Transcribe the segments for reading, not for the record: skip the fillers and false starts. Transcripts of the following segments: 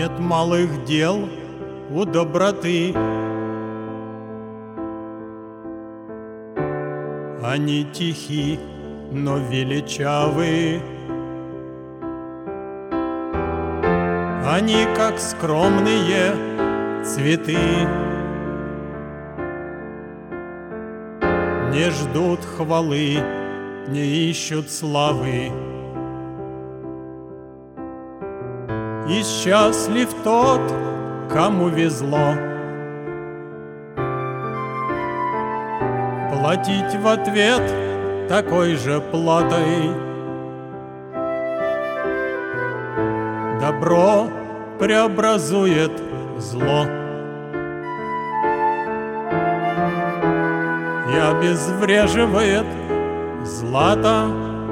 Нет малых дел у доброты. Они тихи, но величавы. Они, как скромные цветы, не ждут хвалы, не ищут славы. И счастлив тот, кому везло платить в ответ такой же платой. Добро преобразует зло и обезвреживает злато.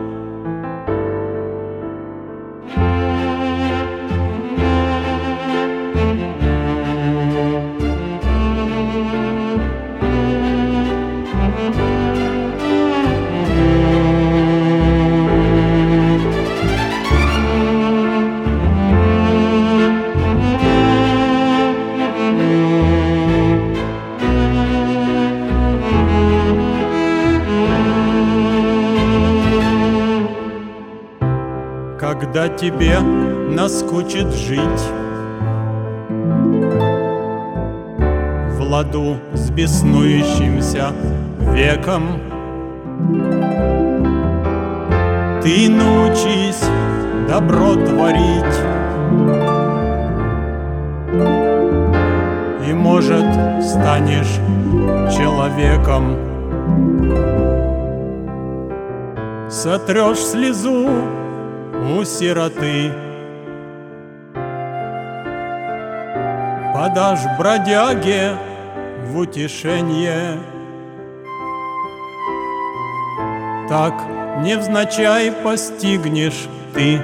Когда тебе наскучит жить в ладу с беснующимся веком, ты научись добро творить, и, может, станешь человеком. Сотрешь слезу у сироты, подашь бродяге в утешенье. Так невзначай постигнешь ты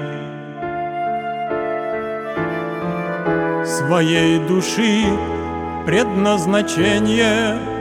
своей души предназначение.